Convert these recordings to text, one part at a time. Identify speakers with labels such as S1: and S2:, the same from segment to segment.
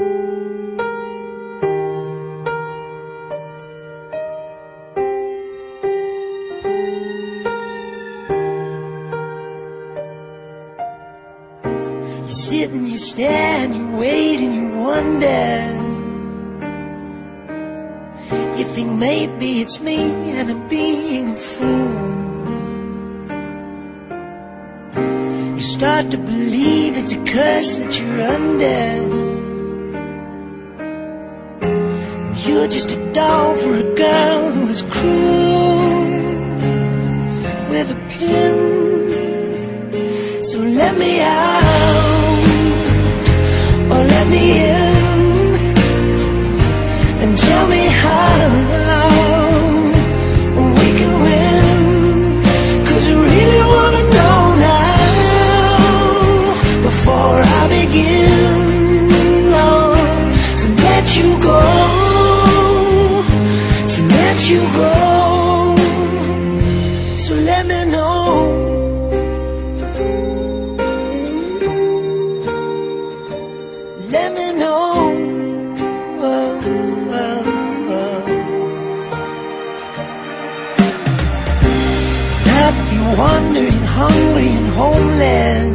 S1: You sit and you stare and you wait and you wonder. You think maybe it's me and I'm being a fool. You start to believe it's a curse that you're under, and you're just a doll for a girl who is cruel with a pin. So let me out, or let me in, and tell me how we can win. 'Cause I really wanna know now, before I begin, Lord, to let you go, to let you go. So let me know. Let me know. Now that you're wandering, hungry and homeless,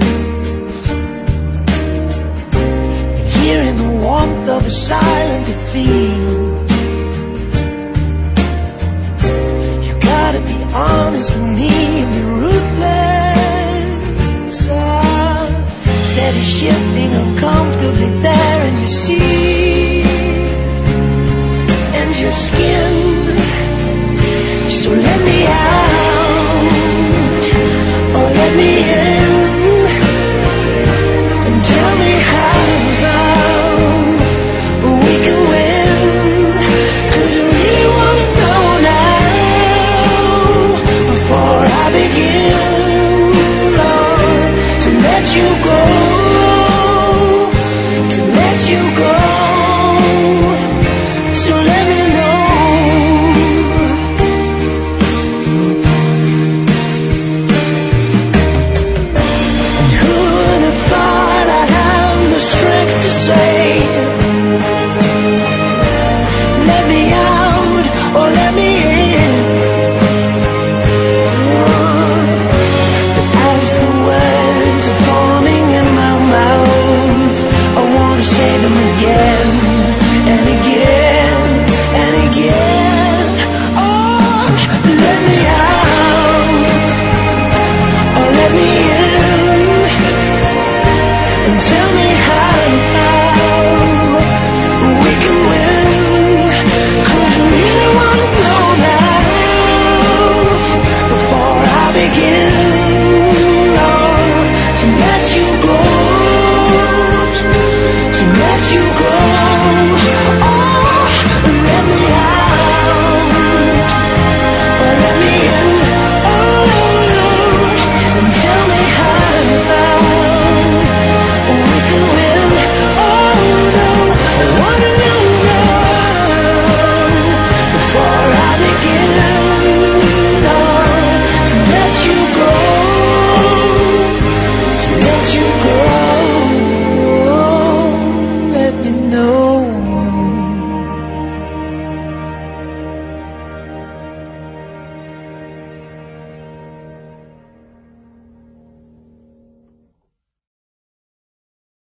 S1: and here in the warmth of a silent defeat, you gotta be honest with me and be ruthless. Steady shifting uncomfortably there in your seat and your skin. So let me out.